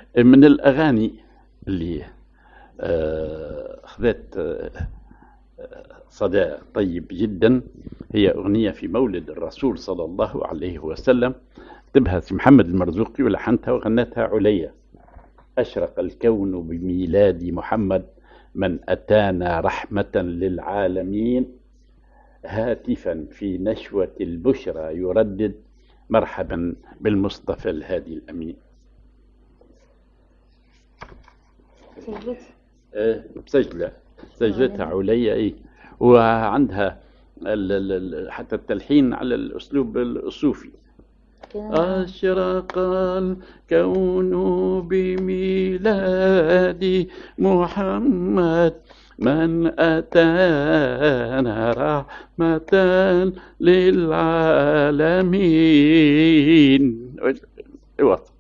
من الأغاني اللي أخذت صدى طيب جدا هي أغنية في مولد الرسول صلى الله عليه وسلم، كتبها سي محمد المرزوقي ولحنتها وغنتها عليا. أشرق الكون بميلاد محمد، من أتانا رحمة للعالمين، هاتفا في نشوة البشرى يردد، مرحبا بالمصطفى الهادي الأمين. سجلتها عليا إيه، وعندها حتى التلحين على الأسلوب الصوفي. أشرق الكون بميلاد محمد، من أتانا رحمة للعالمين.